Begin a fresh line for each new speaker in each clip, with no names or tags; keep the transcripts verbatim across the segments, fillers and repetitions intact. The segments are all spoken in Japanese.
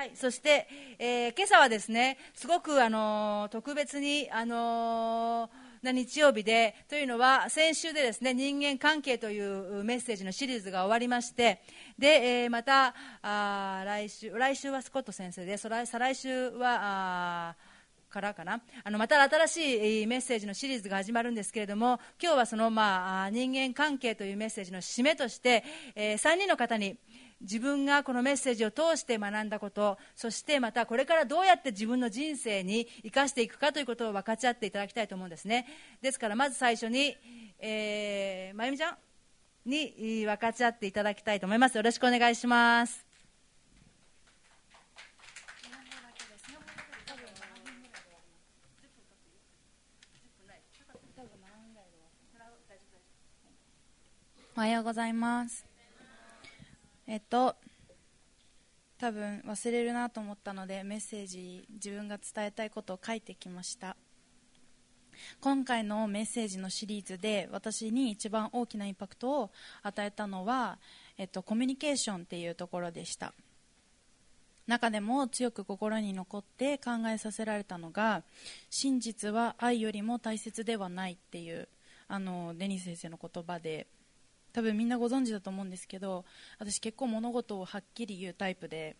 はい、そして、えー、今朝はですね、すごく、あのー、特別に、あのー、な日曜日で、というのは先週でですね、人間関係というメッセージのシリーズが終わりまして、で、えー、またあ来週来週はスコット先生で、再来、再来週はあからかな、あのまた新しいメッセージのシリーズが始まるんですけれども、今日はその、まあ、人間関係というメッセージの締めとして、えー、さんにんの方に自分がこのメッセージを通して学んだこと、そしてまたこれからどうやって自分の人生に生かしていくかということを分かち合っていただきたいと思うんですね。ですからまず最初に、えー、まゆみちゃんに分かち合っていただきたいと思います。よろしくお願いします。
おはようございます。えっと多分忘れるなと思ったので、メッセージ、自分が伝えたいことを書いてきました。今回のメッセージのシリーズで私に一番大きなインパクトを与えたのは、えっと、コミュニケーションっていうところでした。中でも強く心に残って考えさせられたのが、真実は愛よりも大切ではないっていうあのデニス先生の言葉で、多分みんなご存知だと思うんですけど、私結構物事をはっきり言うタイプで、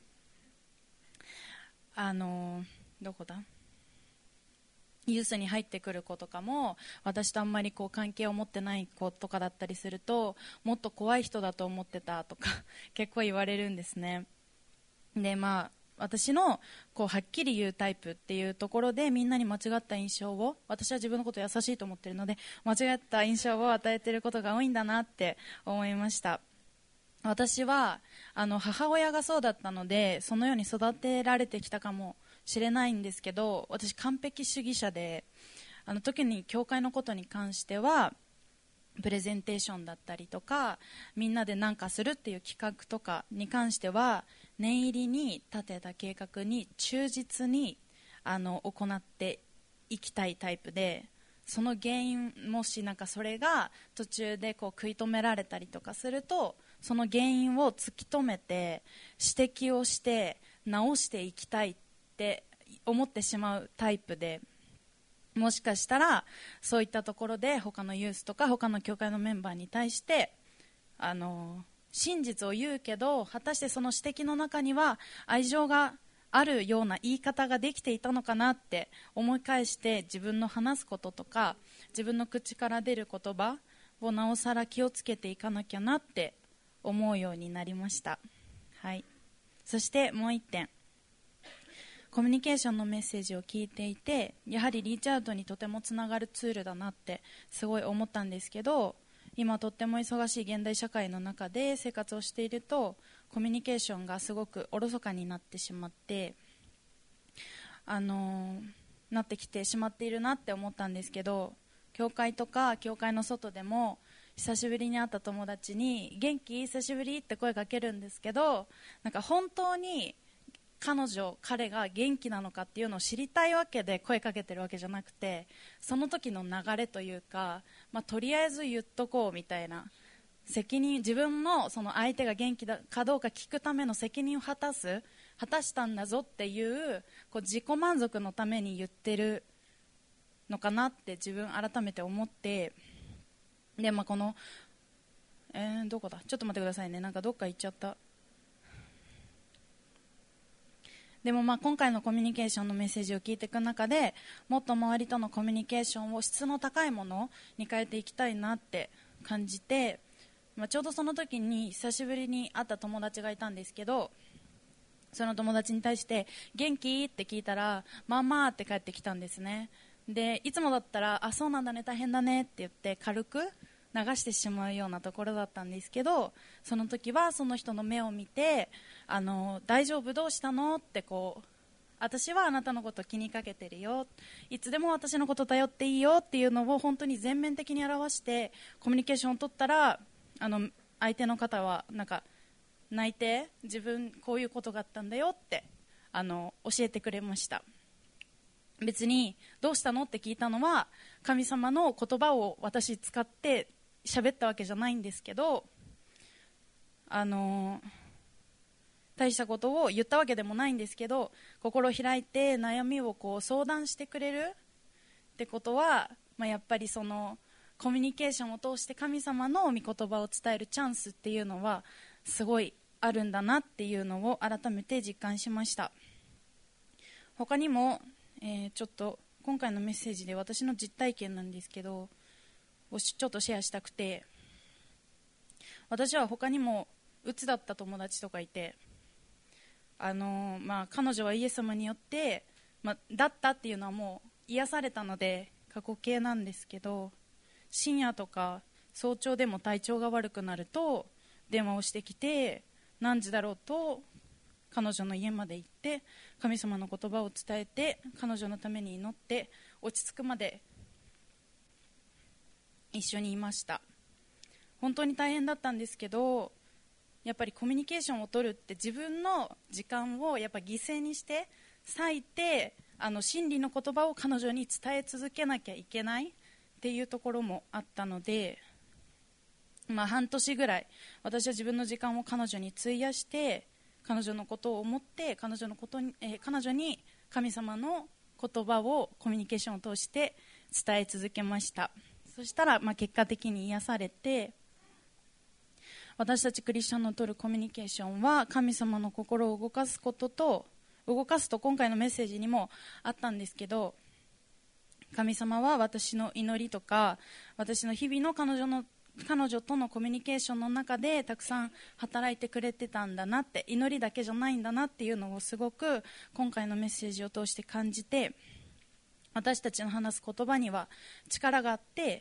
あのどこだユースに入ってくる子とかも、私とあんまりこう関係を持ってない子とかだったりすると、もっと怖い人だと思ってたとか結構言われるんですね。で、まあ私のこうはっきり言うタイプっていうところで、みんなに間違った印象を、私は自分のこと優しいと思っているので、間違った印象を与えていることが多いんだなって思いました。私はあの母親がそうだったので、そのように育てられてきたかもしれないんですけど、私完璧主義者で、あの時に教会のことに関してはプレゼンテーションだったりとか、みんなで何かするっていう企画とかに関しては、念入りに立てた計画に忠実にあの行っていきたいタイプで、その原因、もしなんかそれが途中でこう食い止められたりとかすると、その原因を突き止めて指摘をして直していきたいって思ってしまうタイプで、もしかしたらそういったところで他のユースとか他の教会のメンバーに対してあの真実を言うけど、果たしてその指摘の中には愛情があるような言い方ができていたのかなって思い返して、自分の話すこととか自分の口から出る言葉をなおさら気をつけていかなきゃなって思うようになりました。はい。そしてもう一点、コミュニケーションのメッセージを聞いていて、やはりリーチアウトにとてもつながるツールだなってすごい思ったんですけど、今とっても忙しい現代社会の中で生活をしていると、コミュニケーションがすごくおろそかになってしまってあのー、なってきてしまっているなって思ったんですけど、教会とか教会の外でも久しぶりに会った友達に元気久しぶりって声かけるんですけど、なんか本当に彼女彼が元気なのかっていうのを知りたいわけで声かけてるわけじゃなくて、その時の流れというか、まあ、とりあえず言っとこうみたいな責任、自分のその相手が元気だかどうか聞くための責任を果たす果たしたんだぞっていう、こう自己満足のために言ってるのかなって自分改めて思って、で、まあ、この、えー、どこだちょっと待ってくださいね、なんかどっか行っちゃった。でもまあ今回のコミュニケーションのメッセージを聞いていく中で、もっと周りとのコミュニケーションを質の高いものに変えていきたいなって感じて、まあ、ちょうどその時に久しぶりに会った友達がいたんですけど、その友達に対して元気って聞いたら、まあまあって帰ってきたんですね。で、いつもだったら、あ、そうなんだね、大変だねって言って軽く流してしまうようなところだったんですけど、その時はその人の目を見て、あの大丈夫どうしたのってこう、私はあなたのこと気にかけてるよ、いつでも私のこと頼っていいよっていうのを本当に全面的に表してコミュニケーションを取ったら、あの相手の方はなんか泣いて、自分こういうことがあったんだよってあの教えてくれました。別にどうしたのって聞いたのは、神様の言葉を私使って喋ったわけじゃないんですけど、あの大したことを言ったわけでもないんですけど、心を開いて悩みをこう相談してくれるってことは、まあ、やっぱりそのコミュニケーションを通して神様の御言葉を伝えるチャンスっていうのはすごいあるんだなっていうのを改めて実感しました。他にも、えー、ちょっと今回のメッセージで私の実体験なんですけどをちょっとシェアしたくて、私は他にもうつだった友達とかいて、あのーまあ、彼女はイエス様によって、まあ、だったっていうのはもう癒されたので過去形なんですけど、深夜とか早朝でも体調が悪くなると電話をしてきて、何時だろうと彼女の家まで行って神様の言葉を伝えて彼女のために祈って落ち着くまで一緒にいました。本当に大変だったんですけど、やっぱりコミュニケーションを取るって自分の時間をやっぱ犠牲にして割いて、あの真理の言葉を彼女に伝え続けなきゃいけないっていうところもあったので、まあ、半年ぐらい私は自分の時間を彼女に費やして彼女のことを思って彼女のことに、えー、彼女に神様の言葉をコミュニケーションを通して伝え続けました。そしたら、まあ、結果的に癒されて、私たちクリスチャンの取るコミュニケーションは神様の心を動かすことと、動かすと今回のメッセージにもあったんですけど、神様は私の祈りとか私の日々の彼女の彼女とのコミュニケーションの中でたくさん働いてくれてたんだなって、祈りだけじゃないんだなっていうのをすごく今回のメッセージを通して感じて、私たちの話す言葉には力があって、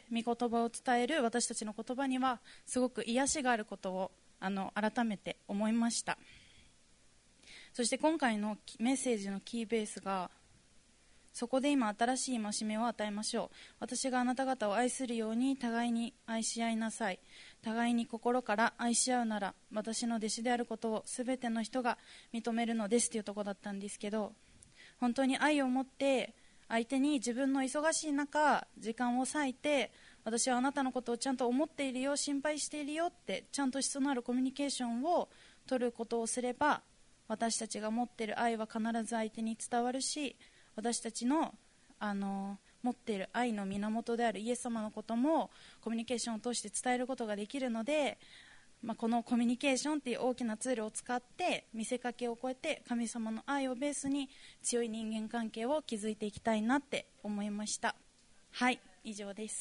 御言葉を伝える私たちの言葉にはすごく癒しがあることをあの改めて思いました。そして今回のメッセージのキーベースが、そこで今新しい戒めを与えましょう。私があなた方を愛するように互いに愛し合いなさい。互いに心から愛し合うなら私の弟子であることをすべての人が認めるのですというところだったんですけど、本当に愛を持って相手に自分の忙しい中時間を割いて、私はあなたのことをちゃんと思っているよ、心配しているよってちゃんと質のあるコミュニケーションを取ることをすれば、私たちが持っている愛は必ず相手に伝わるし、私たちの、あの持っている愛の源であるイエス様のこともコミュニケーションを通して伝えることができるので、まあ、このコミュニケーションという大きなツールを使って見せかけを超えて神様の愛をベースに強い人間関係を築いていきたいなって思いました。はい、以上です。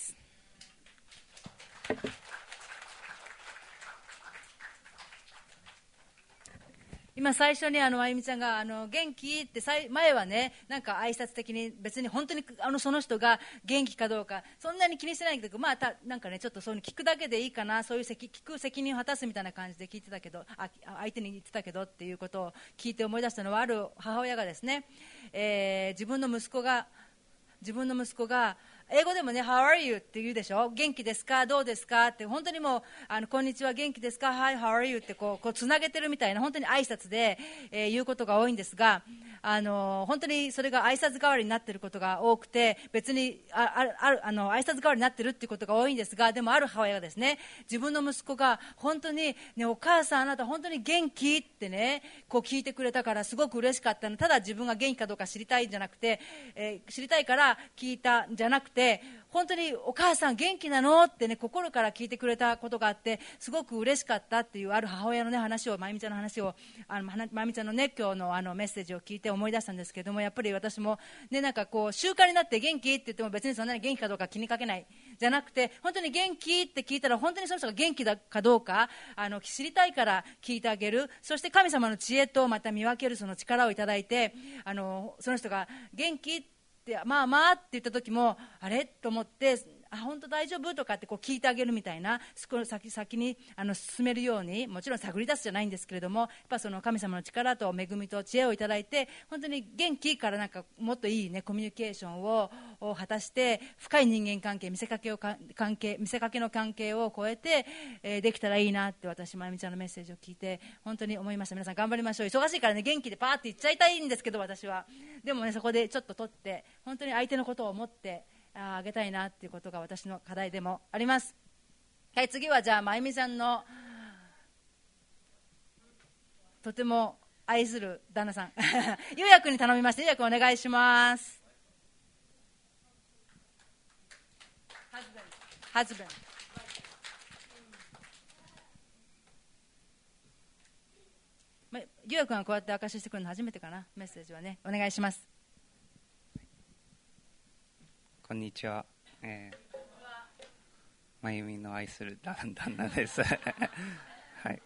今最初にあのあゆみちゃんがあの元気って前はね、なんか挨拶的に別に本当にあのその人が元気かどうかそんなに気にしてないけど、まあたなんかねちょっとそういうの聞くだけでいいかな、そういう責聞く責任を果たすみたいな感じで聞いてたけど、あ相手に言ってたけどっていうことを聞いて思い出したのは、ある母親がですね、えー、自分の息子が自分の息子が英語でもね How are you って言うでしょ。元気ですか、どうですかって、本当にもうあのこんにちは元気ですか、 Hi how are you ってこうこうつなげてるみたいな、本当に挨拶で、えー、言うことが多いんですが、あの本当にそれが挨拶代わりになっていることが多くて、別にあああるあの挨拶代わりになっているっていうことが多いんですが、でもある母親がですね、自分の息子が本当に、ね、お母さんあなた本当に元気ってねこう聞いてくれたからすごく嬉しかったの。ただ自分が元気かどうか知りたいんじゃなくて、えー、知りたいから聞いたんじゃなくて、本当にお母さん元気なのってね心から聞いてくれたことがあって、すごく嬉しかったっていうある母親のね話を、まゆみちゃんの話をあのまゆみちゃんのね今日のあのメッセージを聞いて思い出したんですけども、やっぱり私もねなんかこう習慣になって元気って言っても別にそんなに元気かどうか気にかけないじゃなくて、本当に元気って聞いたら本当にその人が元気だかどうかあの知りたいから聞いてあげる。そして神様の知恵とまた見分けるその力をいただいて、あのその人が元気ってまあまあって言った時もあれと思って、あ本当大丈夫とかってこう聞いてあげるみたいな、先先にあの進めるように、もちろん探り出すじゃないんですけれども、やっぱその神様の力と恵みと知恵をいただいて、本当に元気からなんかもっといい、ね、コミュニケーションをを果たして深い人間関係、見せかけを関係見せかけの関係を超えて、えー、できたらいいなって私まゆみちゃんのメッセージを聞いて本当に思いました。皆さん頑張りましょう。忙しいからね元気でパーって言っちゃいたいんですけど、私はでもねそこでちょっと取って本当に相手のことを思ってああげたいなっていうことが私の課題でもあります。はい、次はじゃあまゆみさんのとても愛する旦那さんゆうやくんに頼みまして、ゆうやくんお願いします。ハズベンド、ゆうやくんがこうやって証ししてくるの初めてかな。メッセージはね、お願いします。
こんにちは、えー、まゆみの愛する旦那ですはいはい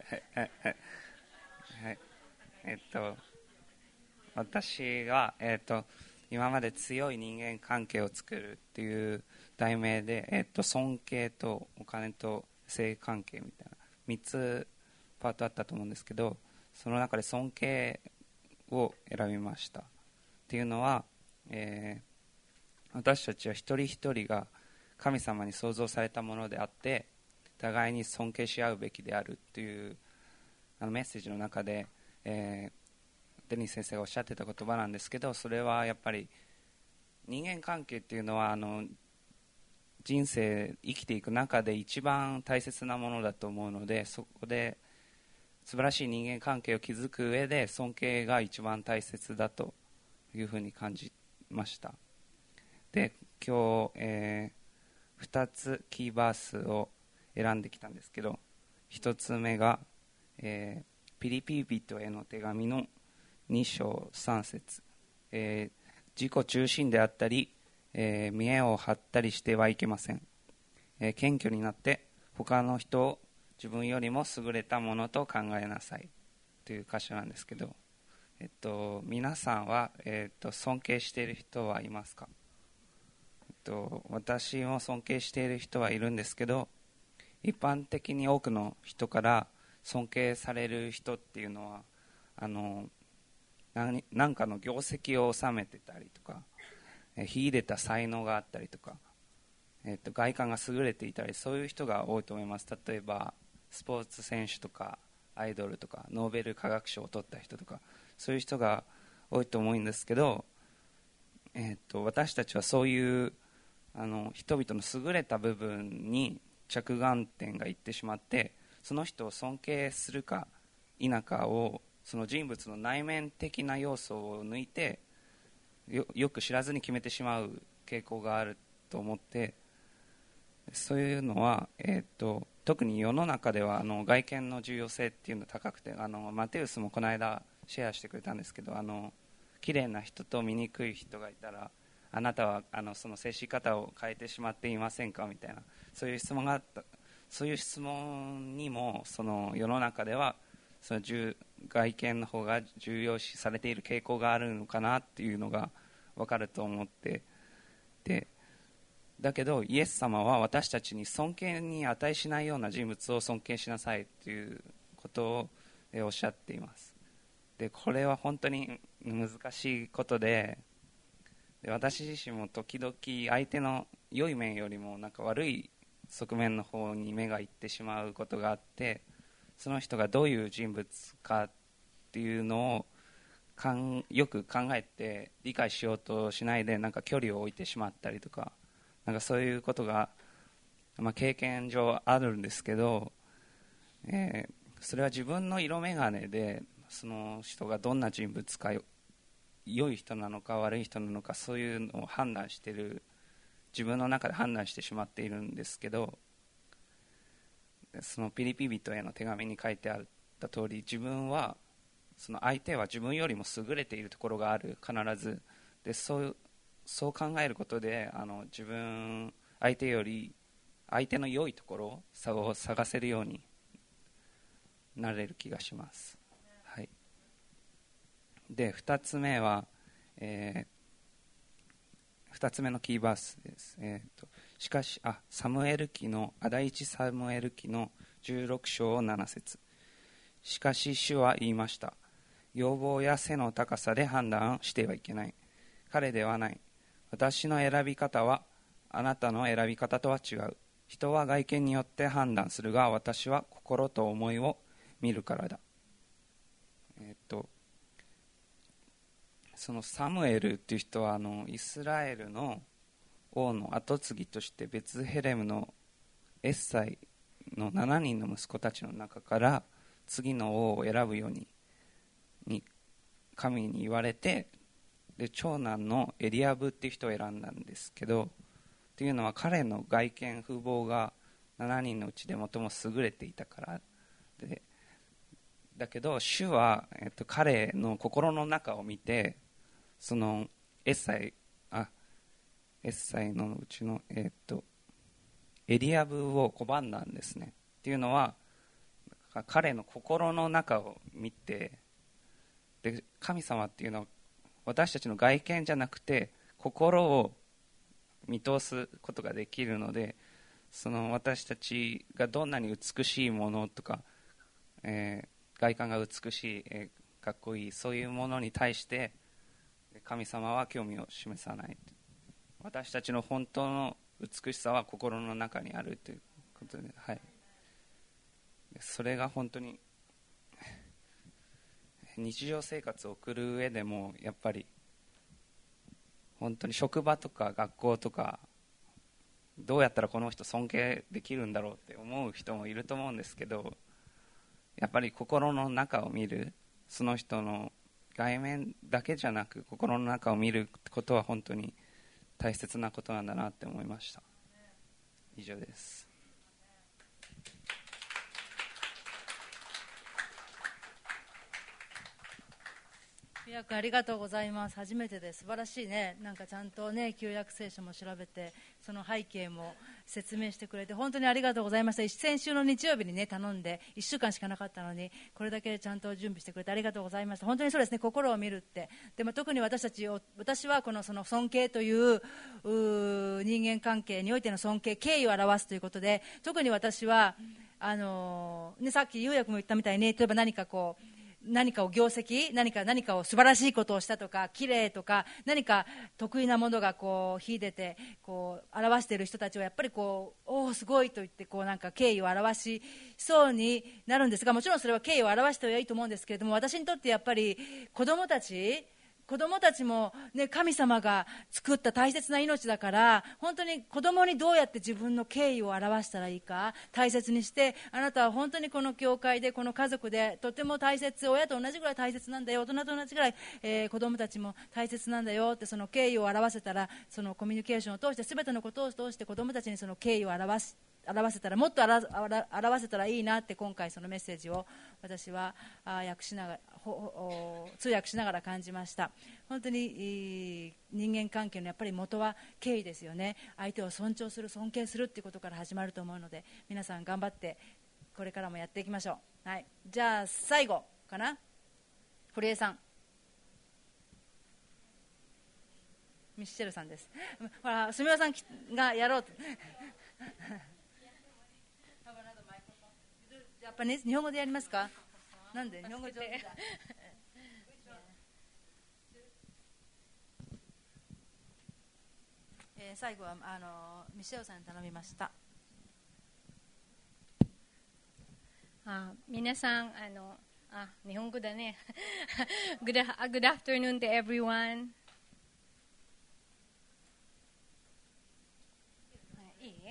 えっと私が、えっと、今まで強い人間関係を作るっていう題名で、えっと、尊敬とお金と性関係みたいなみっつパートあったと思うんですけど、その中で尊敬を選びました。っていうのは、えー、私たちは一人一人が神様に創造されたものであって、互いに尊敬し合うべきであるっていうあのメッセージの中で、えー、デニス先生がおっしゃってた言葉なんですけど、それはやっぱり人間関係っていうのはあの人生生きていく中で一番大切なものだと思うので、そこで素晴らしい人間関係を築く上で尊敬が一番大切だというふうに感じました。で、今日、えー、ふたつキーバースを選んできたんですけど、ひとつめが、えー、ピリピ人への手紙のに章さん節、えー、自己中心であったり、えー、見栄を張ったりしてはいけません、えー、謙虚になって他の人を自分よりも優れたものと考えなさいという箇所なんですけど、えっと、皆さんは、えっと、尊敬している人はいますか？えっと、私も尊敬している人はいるんですけど、一般的に多くの人から尊敬される人っていうのはあの何、何かの業績を収めてたりとか、え秀でた才能があったりとか、えっと、外観が優れていたり、そういう人が多いと思います。例えばスポーツ選手とかアイドルとかノーベル化学賞を取った人とか、そういう人が多いと思うんですけど、えー、と私たちはそういうあの人々の優れた部分に着眼点がいってしまって、その人を尊敬するか否かをその人物の内面的な要素を抜いて よ, よく知らずに決めてしまう傾向があると思って、そういうのは、えー、と特に世の中ではあの外見の重要性っていうのが高くて、あのマテウスもこの間シェアしてくれたんですけど、あの綺麗な人と醜い人がいたら、あなたはあのその接し方を変えてしまっていませんかみたいな、そういう質問があった。そういう質問にもその世の中ではその外見の方が重要視されている傾向があるのかなっていうのが分かると思って、でだけどイエス様は私たちに尊敬に値しないような人物を尊敬しなさいということをおっしゃっています。でこれは本当に難しいことで、で私自身も時々相手の良い面よりもなんか悪い側面の方に目がいってしまうことがあって、その人がどういう人物かっていうのをかんよく考えて理解しようとしないで、なんか距離を置いてしまったりとか、なんかそういうことが、まあ、経験上あるんですけど、えー、それは自分の色眼鏡でその人がどんな人物か、良い人なのか悪い人なのか、そういうのを判断している、自分の中で判断してしまっているんですけど、そのピリピ人への手紙に書いてあった通り、自分はその相手は自分よりも優れているところがある、必ずで、そうそう考えることで、あの自分相手より相手の良いところを探せるようになれる気がします。はい、でふたつめは、えー、ふたつめのキーバースです。えー、としかしあサムエル記のあだいちサムエル記のじゅうろく章なな節、しかし主は言いました。容貌や背の高さで判断してはいけない。彼ではない。私の選び方はあなたの選び方とは違う。人は外見によって判断するが、私は心と思いを見るからだ。えっとそのサムエルっていう人はあのイスラエルの王の跡継ぎとしてベツヘレムのエッサイのしちにんの息子たちの中から次の王を選ぶようにに神に言われて、で長男のエリアブっていう人を選んだんですけど、っていうのは彼の外見風貌がしちにんのうちで最も優れていたからで、だけど主は、えっと、彼の心の中を見て、そのエッサイあエッサイのうちの、えっと、エリアブを拒んだんですね。っていうのは彼の心の中を見て、で神様っていうのは私たちの外見じゃなくて心を見通すことができるので、その私たちがどんなに美しいものとか、えー、外観が美しい、えー、かっこいい、そういうものに対して神様は興味を示さない。私たちの本当の美しさは心の中にあるということで、はい、それが本当に日常生活を送る上でもやっぱり本当に職場とか学校とか、どうやったらこの人尊敬できるんだろうって思う人もいると思うんですけど、やっぱり心の中を見る、その人の外面だけじゃなく心の中を見ることは本当に大切なことなんだなって思いました。以上です。
宮君ありがとうございます。初めてで素晴らしいね。なんかちゃんとね、旧約聖書も調べて、その背景も説明してくれて本当にありがとうございました。先週の日曜日にね頼んでいっしゅうかんしかなかったのに、これだけちゃんと準備してくれてありがとうございました。本当にそうですね、心を見るって。でも特に私たちを、私はこのその尊敬という、う人間関係においての尊敬、敬意を表すということで、特に私はあのーね、さっき優也君も言ったみたいに、例えば何かこう何かを業績、何か何かを素晴らしいことをしたとか、綺麗とか、何か得意なものがこう秀でてこう表している人たちはやっぱりこう、おおすごいと言ってこうなんか敬意を表しそうになるんですが、もちろんそれは敬意を表してはいいと思うんですけれども、私にとってやっぱり子供たち子供たちも、ね、神様が作った大切な命だから、本当に子供にどうやって自分の敬意を表したらいいか大切にして、あなたは本当にこの教会でこの家族でとても大切、親と同じぐらい大切なんだよ、大人と同じぐらい、えー、子供たちも大切なんだよって、その敬意を表せたら、そのコミュニケーションを通して全てのことを通して子供たちにその敬意を表す表せたら、もっと表せたらいいなって、今回そのメッセージを私はあ訳しながら通訳しながら感じました。本当に人間関係のやっぱり元は敬意ですよね。相手を尊重する、尊敬するっていうことから始まると思うので、皆さん頑張ってこれからもやっていきましょう。はい、じゃあ最後かな、堀江さん、ミッシェルさんです。ほら、すみまさんがやろうとやっぱり、ね、日本語でやりますか。なんで日本語上手だえー、最後はあのミシェルさんに頼みました。
あ、皆さん、あのあ日本語だねgood, good afternoon to everyone. いい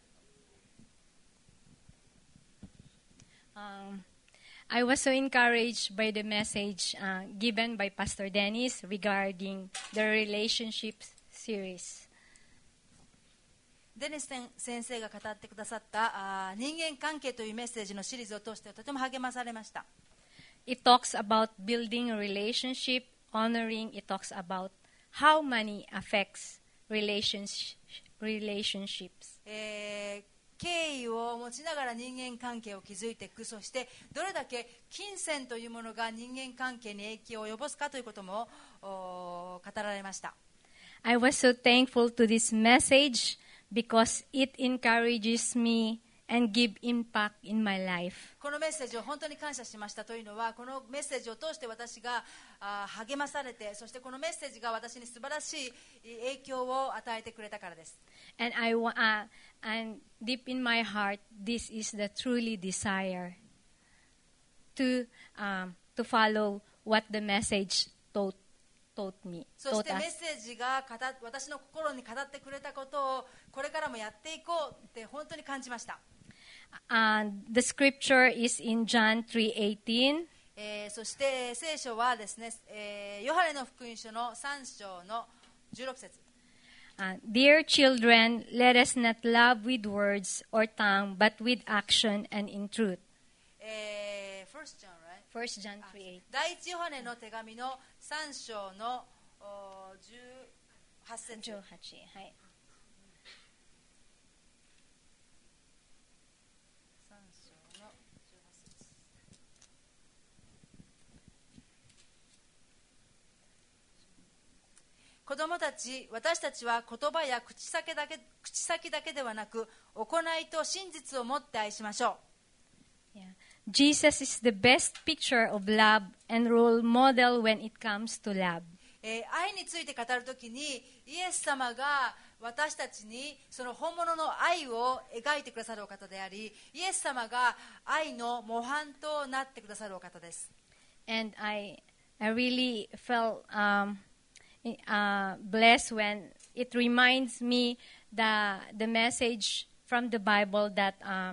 Um, I was so encouraged by the message uh, given by Pastor Dennis regarding the relationships series.
デニス先生が語ってくださったあ人間関係というメッセージのシリーズを通してとても励まされました。
It talks about building a relationship, honoring. It talks about how money affects relationship, relationships.
えー敬意を持ちながら人間関係を築いていく、そしてどれだけ金銭というものが人間関係に影響を及ぼすかということも語られました。
I was so thankful to this message because it encourages me and give impact in my life.
このメッセージを本当に感謝しました。というのは、このメッセージを通して私があ励まされて、そしてこのメッセージが私に素晴らしい影響を与えてくれたからです。
And I uh, and deep in my heart, this is the truly desire to um, to follow what the message taught taught me.
そしてメッセージが語私の心に語ってくれたことをこれからもやっていこうって本当に感じました。
And the scripture is in John three eighteen.
えーそして聖書はですね、えーヨハネの福音書のさん章のじゅうろく節。
Uh, Dear children, let us not love with words or tongue, but with action and in truth.
えー、First John, right?
First John three eight.
第一ヨハネの手紙のさん章のおじゅうはち節。
はい。
さん章のじゅうはち節。子供たち、私たちは言葉や口先だけ、口先だけではなく、行いと真実を持って愛しましょう。
Yeah. Jesus is the best picture of love and role model when it comes to love.
えー愛について語るときに、イエス様が私たちにその本物の愛を描いてくださるお方であり、イエス様が愛の模範となってくださるお方です。
And I, I really felt um, uh, blessed when it reminds me the the message from the Bible that uh,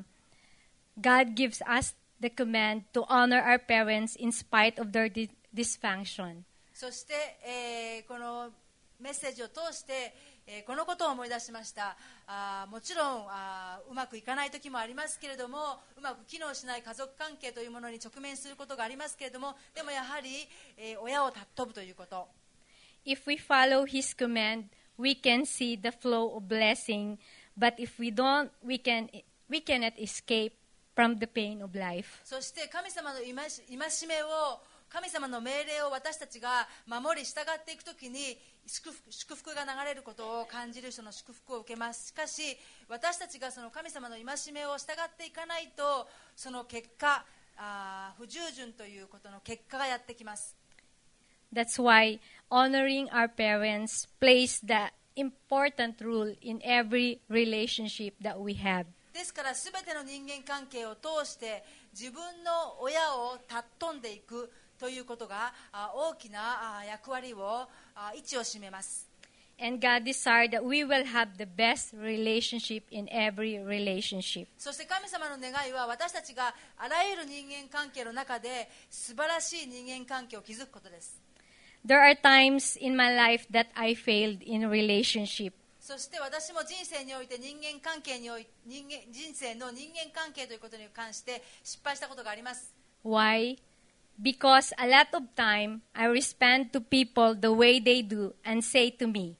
God gives us the command to honor our parents in spite of their di- dysfunction.
そして、えーこのメッセージを通して、えーこのことを思い出しました。あーもちろんあーうまくいかない時もありますけれども、うまく機能しない家族関係というものに直面することがありますけれども、でもやはり、えー親を尊ぶということ。
If we follow His command, we can see the flow of blessing. But if we don't, we can we cannot escape from the pain of life.
そして神様の戒戒めを、神様の命令を私たちが守り従っていくときに祝福、祝福が流れることを感じる人の祝福を受けます。しかし私たちがその神様の戒めを従っていかないと、その結果、あ不従順ということの結果がやってきます。
That's why honoring our parents plays the important role in every relationship that we have.
ですから全ての人間関係を通して自分の親を尊んでいくということがあ大きなあ役割をあ位置を占めます。
And God desired that we will have the best relationship in every relationship.
そして神様の願いは私たちがあらゆる人間関係の中で素晴らしい人間関係を築くことです。
There are times in my life that I failed in relationship.
そして私も人生において人間関係におい人間人生の人間関係ということに関して失敗したことがあります。
Why? Because a lot of time I respond to people the way they do and say to me,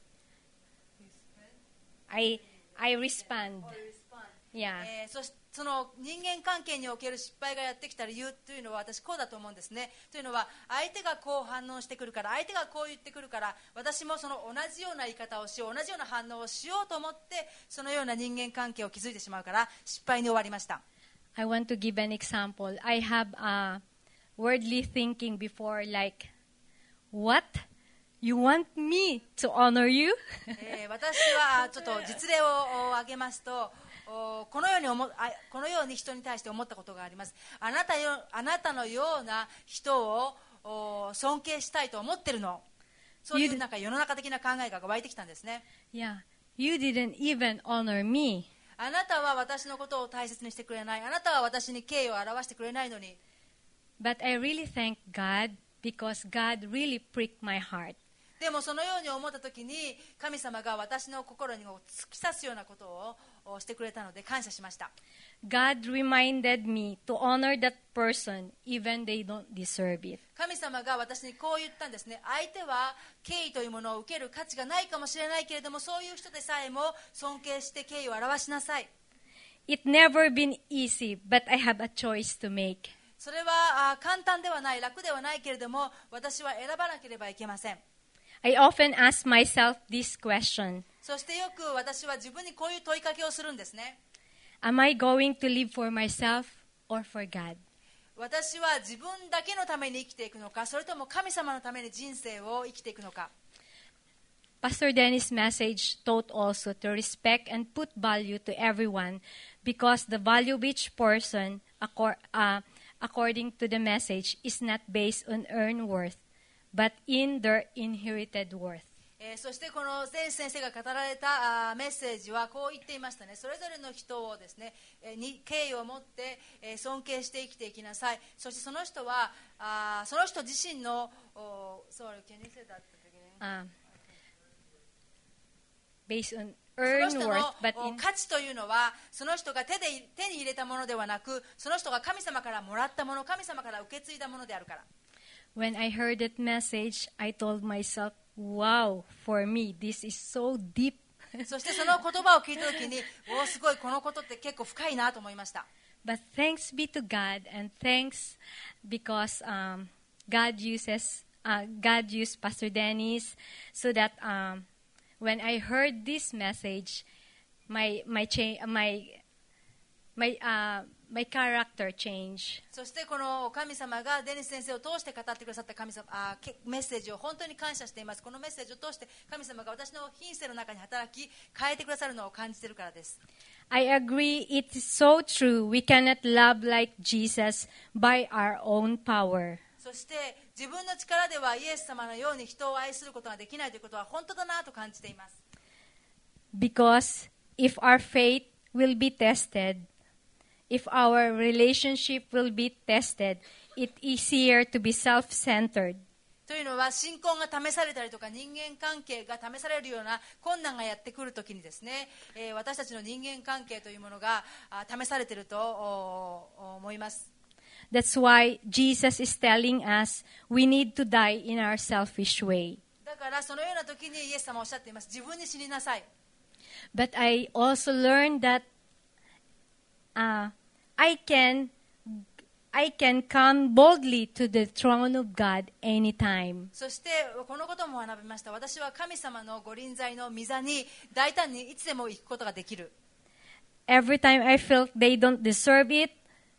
I I respond. Yeah.
えーそしその人間関係における失敗がやってきた理由というのは私こうだと思うんですね。というのは相手がこう反応してくるから、相手がこう言ってくるから、私もその同じような言い方をしよう、同じような反応をしようと思ってそのような人間関係を築いてしまうから失敗に終わりました。
I want to give an example. I have a worldly thinking before, like, what? You want me to honor you?
えー私はちょっと実例を挙げますと、おこのように思あこのように人に対して思ったことがあります。あなたよあなたのような人をお尊敬したいと思ってるの。そういうなんか世の中的な考えが湧いてきたんですね。
Yeah. You didn't even honor me.
あなたは私のことを大切にしてくれない。あなたは私に敬意を表してくれないのに。
But I really thank God because God really pricked my heart.
でもそのように思った時に神様が私の心に突き刺すようなことをしてくれたので感謝しました。
God reminded me to honor that person even they don't deserve it.
神様が私にこう言ったんですね。相手は敬意というものを受ける価値がないかもしれないけれども、そういう人でさえも尊敬して敬意を表しなさい。
It never been easy, but I have a choice to make.
それはあ簡単ではない、楽ではないけれども、私は選ばなければいけません。
I often ask myself this question.
そしてよく私は自分にこういう問いかけをするんですね。
Am I going to live for myself or for God?
私は自分だけのために生きていくのか、それとも神様のために人生を生きていくのか。
Pastor Dennis' message taught also to respect and put value to everyone because the value of each person, accor- uh, according to the message, is not based on earned worth, but in their inherited worth.
えーそしてこの全先生が語られたあーメッセージはこう言っていましたね。それぞれの人をですね、えーに敬意を持って、えー尊敬して生きていきなさい。そしてその人はあーその人自身のお Sorry, can you say that at the beginning?
Um, based on
その
earn
人の
worth, but
お
in
価値というのはその人が手で手に入れたものではなく、その人が神様からもらったもの、神様から受け継いだものであるから。
when I heard that message, I told myself, "Wow, for me, this is so deep."
そしてその言葉を聞いたときに、おーすごい、このことって結構深いなと思いました。
But thanks be to God, and thanks because um, God uses uh, God used Pastor Dennis, so that um, when I heard this message, my my cha- my my uh, my character changed.
そしてこの神様がデニス先生を通して語ってくださった神様あけメッセージを本当に感謝しています。このメッセージを通して神様が私の品性の中に働き変えてくださるのを感じているからです。
I agree, it is so true. We cannot love like Jesus by our own power.
そして自分の力ではイエス様のように人を愛することができないということは本当だなと感じています。
Because if our faith will be tested, if our relationship will be tested, it's easier to be self-centered.
というのは信仰が試されたりとか人間関係が試されるような困難がやってくるときにですね、えー私たちの人間関係というものがあ試されているとおお思います。
That's why Jesus is telling us we need to die in our selfish way.
だからそのような時にイエス様はおっしゃっています。自分に死になさい。
But I also learned that uh, I can I can come boldly to the throne of God anytime.
そしてこのことも学びました。私は神様のご臨在の御座に大胆にいつでも行くことができる。
Every time I felt they don't deserve it,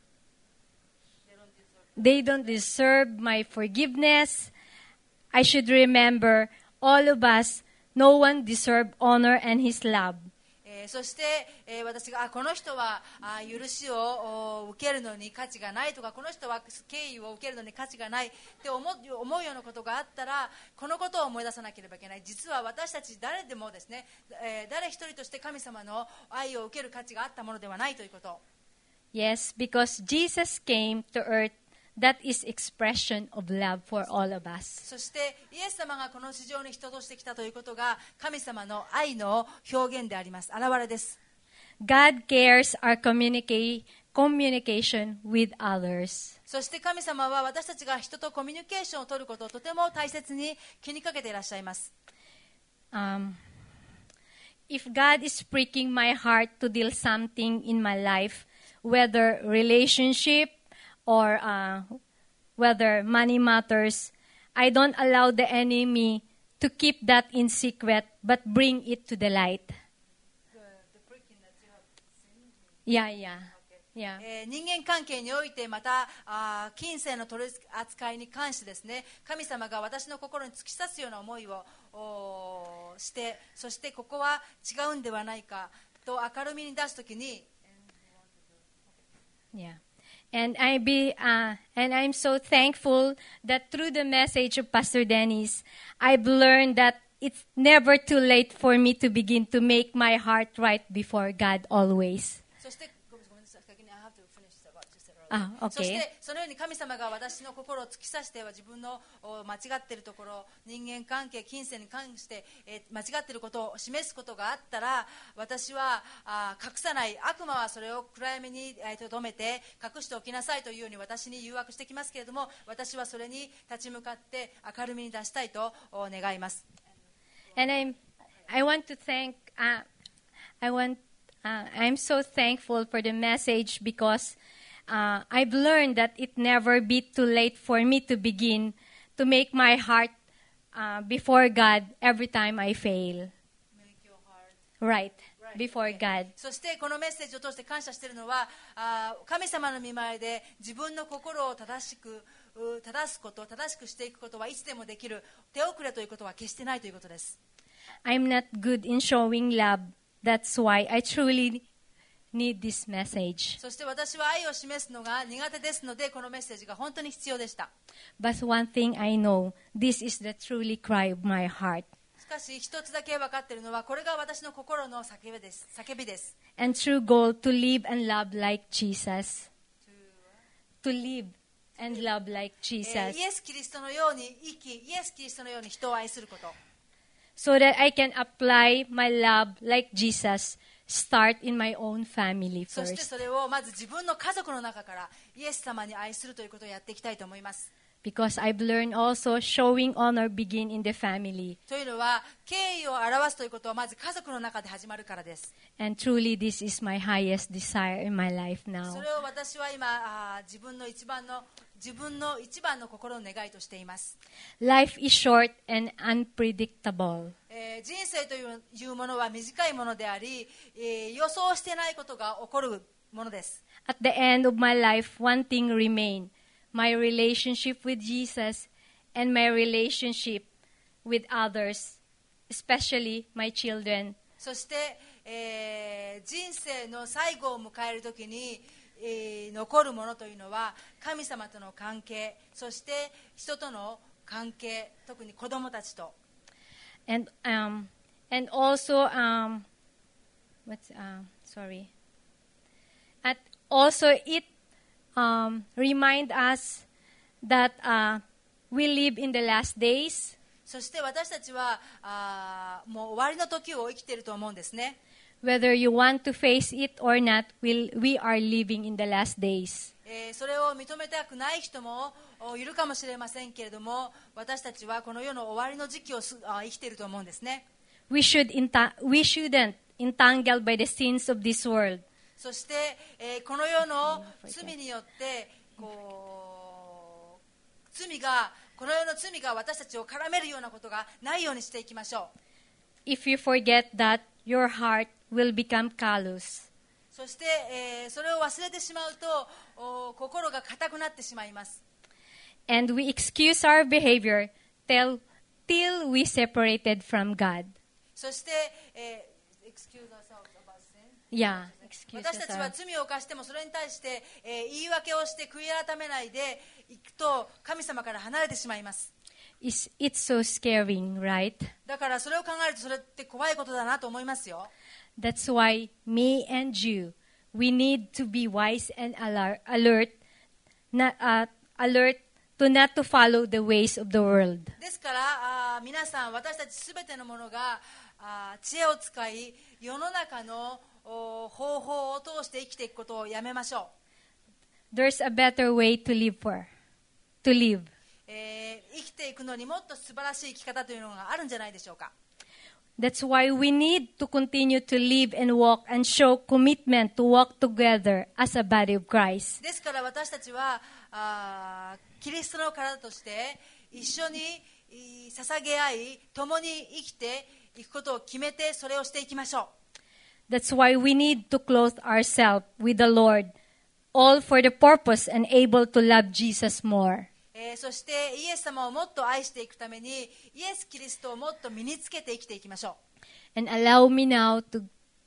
they don't deserve my forgiveness, I should remember all of us, no one deserve honor and His love.
えーそして、えー私があこの人はあ許しをお受けるのに価値がないとか、この人は敬意を受けるのに価値がないって思う思うようなことがあったら、このことを思い出さなければいけない。実は私たち誰でもですね、えー誰一人として神様の愛を受ける価値があったものではないということ。
Yes, because Jesus came to earth, that is expression of love for all of us.
そしてイエス様がこの地上に人としてきたということが神様の愛の表現であります。現れです。
God cares our communica- communication with others.
そして神様は私たちが人とコミュニケーションを取ることをとても大切に気にかけていらっしゃいます。
Um, if God is pricking my heart to deal something in my life, whether relationship or uh, whether money matters, I don't allow the enemy to keep that in secret, but bring it to the light. Yeah, yeah, yeah.
えー人間関係においてまたあー金銭の取り扱いに関してですね、神様が私の心に突き刺すような思いをおーして、そしてここは違うんではないかと明るみに出すときに、
Yeah. And I be uh, and I'm so thankful that through the message of Pastor Dennis, I've learned that it's never too late for me to begin to make my heart right before God always.
そしてごめんごめんなさい、先に I have to finish what you said earlier.
あ、OK。
そしてそのように神様が私の心を突き刺しては自分のお間違っているところ、人間関係、金銭に関して、えー間違っていることを示すことがあったら、私はあー隠さない。悪魔はそれを暗闇にえーとどめて隠しておきなさいというように私に誘惑してきますけれども、私はそれに立ち向かって明るみに出したいとお願います。
And I'm I want to thank uh, I want uh, I'm so thankful for the message because uh, I've learned that it never be too late for me to begin to make my heart uh, before God every time I fail. Right, before God.
そしてこのメッセージを通して感謝しているのは、あー神様の御前で自分の心を正しくう正すこと、正しくしていくことはいつでもできる。手遅れということは決してないということです。
I'm not good in showing love. That's why I truly need this message.
そして私は愛を示すのが苦手ですので、このメッセージが本当に必要でした。
But one thing I know, this is the truly cry of my heart.
しかし一つだけ分かっているのは、これが私の心の叫びです。叫びです。
And true goal to live and love like Jesus. To live and love like
え
Jesus.
ーイエス・キリストのように生き、イエス・キリストのように人を愛すること。
So that I can apply my love like Jesus, start in my own family
そして
first.
それをまず自分の家族の中からイエス様に愛するということをやっていきたいと思います。
Because I've learned also showing honor begin in the family.
というのは、敬意を表すということはまず家族の中で始まるからです。
And truly this is my highest desire in my life
そ
now.
れを私は今、あー自分の一番の自分の一番の心の願いとしています。
Life is short and unpredictable.
えー人生といういうものは短いものであり、えー予想してないことが起こるものです。
At the end of my life, one thing remains. My relationship with Jesus and my relationship with others, especially my children.
そして、えー人生の最後を迎えるときに、えー残るものというのは神様との関係、そして人との関係、特に子供たちと、
And um, and also um, what's uh, sorry. At also it um, remind us that uh, we live in the last days.
そして私たちはあーもう終わりの時を生きていると思うんですね。
Whether you want to face it or not, we'll, we are living in the last days.
えーそれを認めたくない人もおいるかもしれませんけれども、私たちはこの世の終わりの時期をすあ生きていると思うんですね。
We should enta- we shouldn't entangled by the sins of this world.
そして、えーこの世の罪によってこう罪がこの世の罪が私たちを絡めるようなことがないようにしていきましょう。
If you forget that, your heart will become callous.
そして、えーそれを忘れてしまうとお心が硬くなってしまいます。
And we excuse our behavior till, till we separated from God.
そして、えー excuse ourselves about sin.
Yeah, excuse
私たちは
ourselves.
罪を犯してもそれに対して、えー言い訳をして悔い改めないでいくと神様から離れてしまいます。
It's, it's so scaring, right?
だからそれを考えるとそれって怖いことだなと思いますよ。
That's why me and you, we need to be wise and alert, alert, not, uh, alert to not to follow the ways of the world.
ですからあー皆さん、私たちすべてのものがあー知恵を使い世の中のお方法を通して生きていくことをやめましょう。
There's a better way to live for, to live.
えー生きていくのにもっと素晴らしい生き方というのがあるんじゃないでしょうか。
That's why we need to continue to live and walk and show commitment to walk together as a body of Christ.
ですから私たちはあーキリストの体として一緒にい捧げ合い共に生きていくことを決めてそれをしていきましょう。
That's why we need to clothe ourselves with the Lord, all for the purpose and able to love Jesus more.
えーそしてイエス様をもっと愛していくためにイエス・キリストをもっと身につけて生きていきましょう。
And allow me now to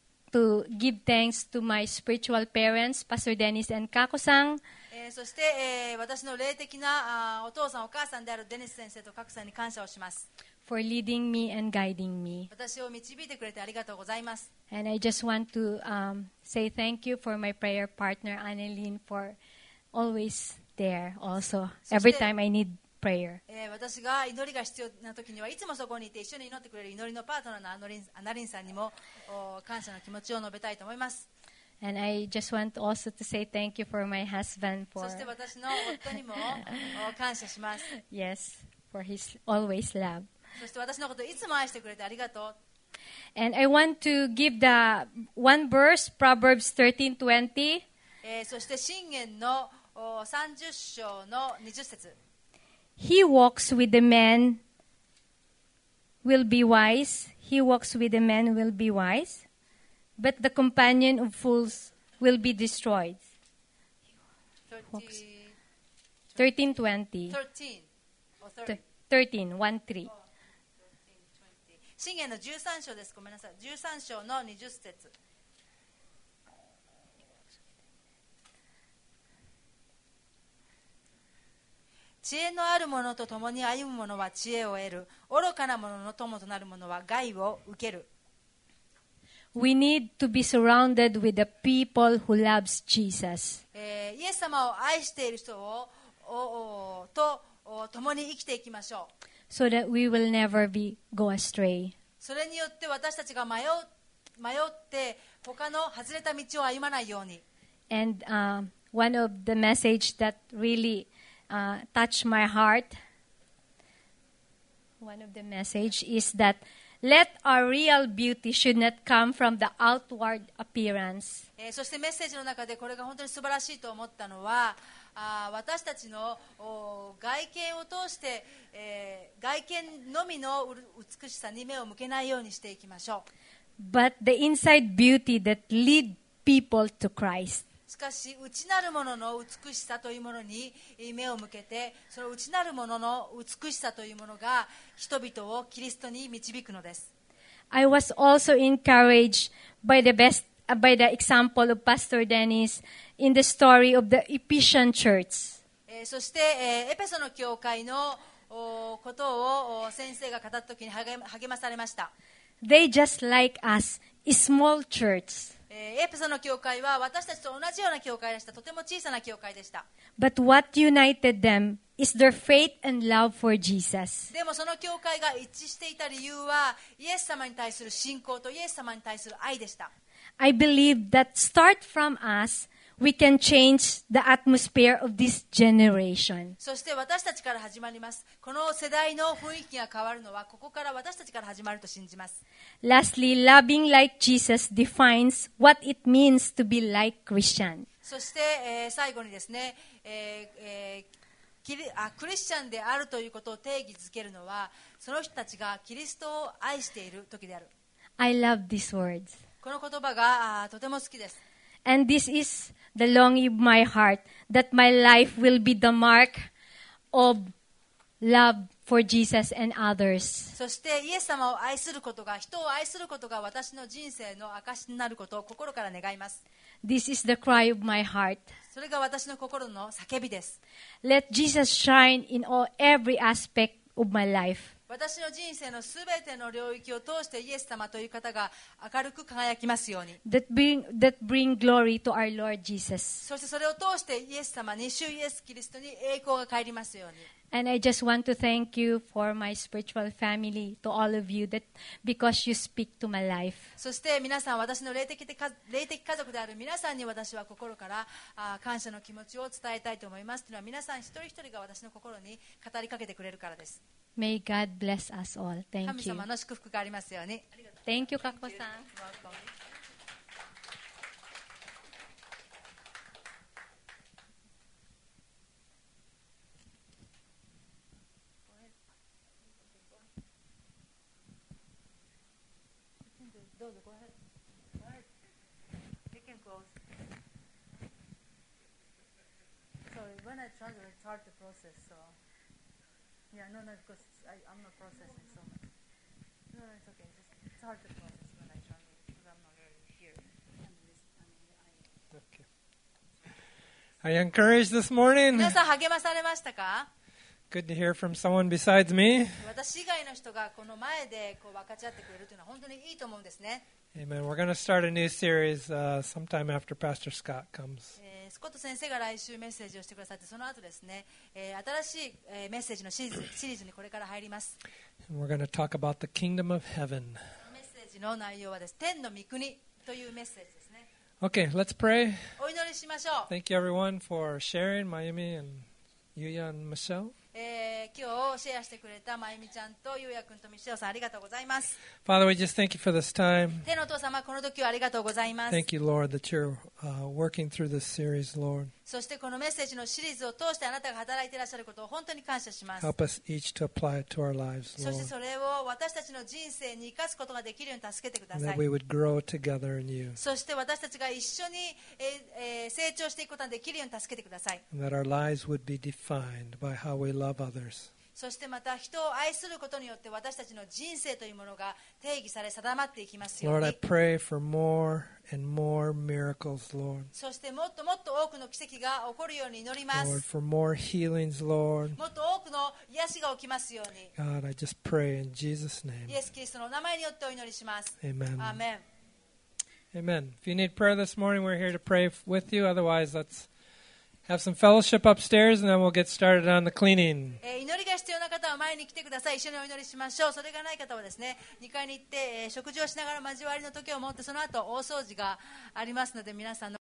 to give thanks to my spiritual parents, Pastor Dennis and Kako-sang,
えーそして、えー私の霊的なあーお父さんお母さんであるデニス先生と各さんに感謝をします。
for leading me and guiding me.
私を導いてくれてありがとうございます。
And I just want to um, say thank you for my prayer partner, Annalyn, for always there also, every time I need prayer.
えー私が祈りが必要な時にはいつもそこにいて一緒に祈ってくれる祈りのパートナーのアノリンアナリンさんにもお感謝の気持ちを述べたいと思います。
And I just want also to say thank you for my husband
そ
for,
して私の夫にもお感謝します。
yes, for his always love.
そして私のことをいつも愛してくれてありがとう。
And I want to give the one verse, Proverbs thirteen twenty.
えーそして箴言のおさんじゅっ章のにじゅっ節。
He walks with the man will be wise. He walks with the man will be wise. But the companion of fools will be destroyed. thirteen twenty. 13, one three.
箴言のじゅうさん章です。ごめんなさい。じゅうさん章のにじゅっ節。 知恵のある者と共に歩む者は知恵を得る。愚かな者の友となる者は害を受ける。
We need to be surrounded with the people who loves Jesus.
えーイエス様を愛している人をおおとお共に生きていきましょう。
So that we will never be go astray.
それによって私たちが迷う迷って他の外れた道を歩まないように。
And um, one of the message that really uh, touched my heart, one of the message is that let our real beauty should not come from the outward appearance.
えーそしてメッセージの中でこれが本当に素晴らしいと思ったのは、あー私たちのお外見を通して、えー外見のみのうる美しさに目を向けないようにしていきましょう。
But the inside beauty that lead people to Christ.
しかし内なるものの美しさというものに目を向けて、その内なるものの美しさというものが人々をキリストに導くのです。
I was also encouraged by the best uh, by the example of Pastor Dennis in the story of the Ephesian church.
えーそして、えーエペソの教会のおことをお先生が語った時に励ま励まされました。
They just like us, a small church.
えーエペソの教会は私たちと同じような教会でした。とても小さな教会でした。
But what united them is their faith and love for Jesus.
でもその教会が一致していた理由はイエス様に対する信仰とイエス様に対する愛でした。
I believe that start from us, we can change the atmosphere of this generation.
そして私たちから始まります。この世代の雰囲気が変わるのはここから私たちから始まると信じます。
Lastly, loving like Jesus defines what it means to be like Christian.
そして、えー最後にですね、えーえーキリあクリスチャンであるということを定義づけるのはその人たちがキリストを愛している時である。
I love these words.
この言葉があーとても好きです。
And this is the longing of my heart, that my life will be the mark of love for Jesus and others.
そしてイエス様を愛することが、人を愛することが私の人生の証になることを心から願います。
This is the cry of my heart.
それが私の心の叫びです。
Let Jesus shine in all every aspect of my life.
私の人生のすべての領域を通してイエス様という方が明るく輝きますように。
That bring that bring glory to our Lord Jesus.
そしてそれを通してイエス様に、主イエスキリストに栄光が返りますように。
And I just want to thank you for my spiritual family, to all of you, that because you speak to my life.
そして皆さん、私の霊的的霊的家族である皆さんに私は心からあ感謝の気持ちを伝えたいと思います。というのは皆さん一人一人が私の心に語りかけてくれるからです。
May God bless us all.
神
Thank you.
様の祝福がありますように。
Thank you, Kako-san.
Sorry, when I translate, it's hard to process. So, yeah, no, no, because I, I'm not processing so much. No, no, it's okay. Just it's hard to process when I translate because I'm not really here. I'm listening. I mean,
Okay. Are you encouraged this morning?
皆さん励まされましたか？
Good to hear from someone besides me.
私以外の人がこの前でこう分かち合ってくれるというのは本当にいいと思うんですね。
Amen. We're going to start a new series uh, sometime after Pastor Scott comes.
えースコット先生が来週メッセージをしてくださって、その後ですね、えー新しい、えーメッセージのシリーズ、シリーズにこれから入ります。
And we're going to talk about the kingdom of heaven.
メッセージの内容はです、天の御国というメッセージですね。
Okay, let's pray.
お祈りしましょう。
Thank you, everyone, for sharing, Mayumi and Yuya and Michelle.
えー今日シェアしてくれたまゆみちゃんとゆうやくんとみしおさん、ありがとうございます。
Father, we just thank you for this time.
天のお父様、この時はありがとうございます。
Thank you, Lord, that you're uh, working through this series, Lord.
そしてこのメッセージのシリーズを通してあなたが働いていらっしゃることを本当に感謝します。
Help us each to apply it to our lives,
そして
Lord.
それを私たちの人生に生かすことができるように助けてくだ
And
さ
that
い。
we would grow together in you.
そして私たちが一緒に、えーえー成長していくことができるように助けてください。
And that our lives would be defined by how we love others.
そしてまた人を愛することによって私たちの人生というものが定義され定まっていきますよう
Lord, I
に。
pray for more and more miracles, Lord.
そしてもっともっと多くの奇跡が起こるように祈りま
Lord,
す。
for more healings, Lord.
もっと多くの癒しが起きますように、
God, I just pray in Jesus' name.
イエス・キリストのお名前によってお祈りします。
Amen.
アーメン。
Amen. If you need prayer this morning, we're here to pray f- with you. Otherwise, let's have some fellowship upstairs, and then we'll get started on the cleaning.
えー祈りが必要な方は前に来てください。一緒にお祈りしましょう。それがない方はですね、にかいに行って、えー食事をしながら交わりの時を持って、その後大掃除がありますので、皆さんの